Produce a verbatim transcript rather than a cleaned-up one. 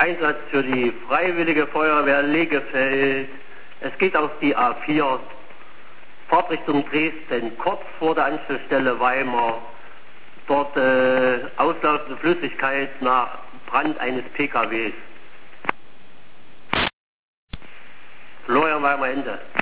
Einsatz für die Freiwillige Feuerwehr Legefeld. Es geht auf die A vier, Fahrtrichtung Dresden, kurz vor der Anschlussstelle Weimar. Dort äh, auslaufende Flüssigkeit nach Brand eines P K Ws. Florian Weimar, Ende.